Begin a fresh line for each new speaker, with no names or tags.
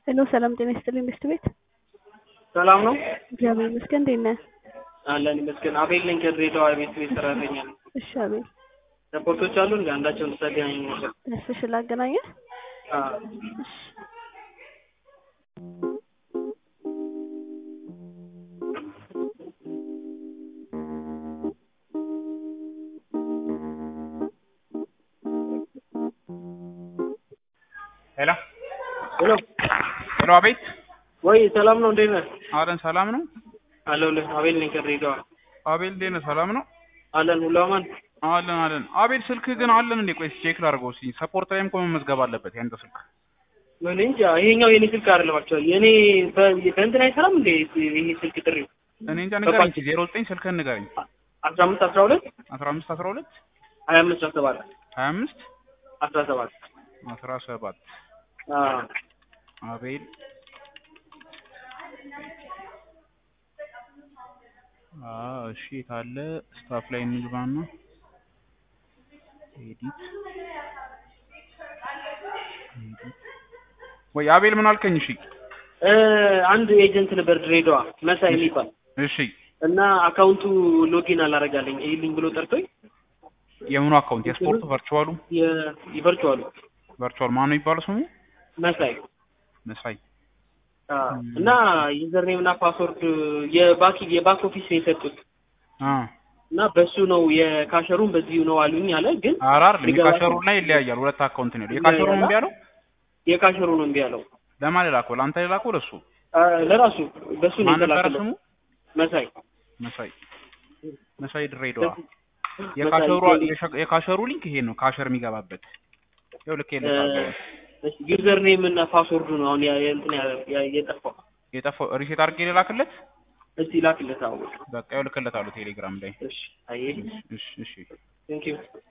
ሄሎ ሰላም ጤና ይስጥልኝ ሚስት ቤት
ሰላም ነው
እግዚአብሔር ይመስገን እንዴት ነህ?
አለን ይመስገን። አቤል ነኝ ከድሬዳዋ ቤት ሰራተኛ ነኝ።
እሺ አቤል
ሰፖርቶች አሉ እንዴ? አንዳቸውን ተገናኝ ነበር።
እሺ ላገናኘህ። እሺ
ሄሎ
ሄሎ
ሄሎ አቤት
ወይ ሰላም ነው እንዴት ነህ?
አለን ሰላም ነው
አለሁልህ። አቤል ነኝ ከድሬዳዋ።
አቤል እንዴት ነህ? ሰላም ነው
አለን ሁሉ አማን
አለን አቤል ስልክ ግን አለን እንዴ? ቆይ ቼክ ላድርገው እስኪ። ሰፖርት ላይም እኮ መመዝገብ አለበት ያንተ ስልክ።
ምን እንጃ ይሄኛው የኔ ስልክ አይደለም አክቹዋሊ የኔ በእንትን አይሰራም እንዴ ይሄ ስልክ ጥሪ?
እኔ እንጃ ንገረኝ እስኪ 09 ስልክህን ንገረኝ።
15 12
15 12
25 17
25
17
17 አቤል እሺ ታለ ስታፍ ላይ እንግባና ኤዲት ወይ አቤል ምን አልከኝ? እሺ
አንድ ኤጀንት ነበር ድሬዳዋ መሳይ የሚባል
እሺ
እና አካውንቱ ሎጊን አላረጋለኝ ይልኝ ብሎ ጠርቶኝ።
የምኑ አካውንት? የስፖርት ቨርቹዋሉ ቨርቹዋል ማን ነው ይባላል ስሙ? መሳይ
እና ዩዘር ኔም እና ፓስወርድ የባክ ኦፊስ ነው የሰጡት እና በሱ ነው የካሸሩን በዚሁ ነው አሉኝ አለ። ግን
አራር የካሸሩ ላይ ይለያያል። ሁለት አካውንት ነው የካሸሩ ነው እምቢ አለው።
የካሸሩ ነው እምቢ አለው።
ለማን ላከው? ለአንተ ላከው? ለሱ
ለራሱ በሱ ነው
የተላከው። ስሙ መሳይ ድሬዳዋ። የካሸሩ ሊንክ ይሄ ነው ካሸር የሚገባበት ያው ልክ ይለታል።
ዩዘር ኔም እና ፓስወርዱ ነው አሁን የጠፋው
ሪሴት አድርጌ ልላክለት።
እስቲ ላክለት። አዎ
በቃ ያው ልክለታለሁ ቴሌግራም ላይ።
እሺ አይ
እሺ
ቴንክ ዩ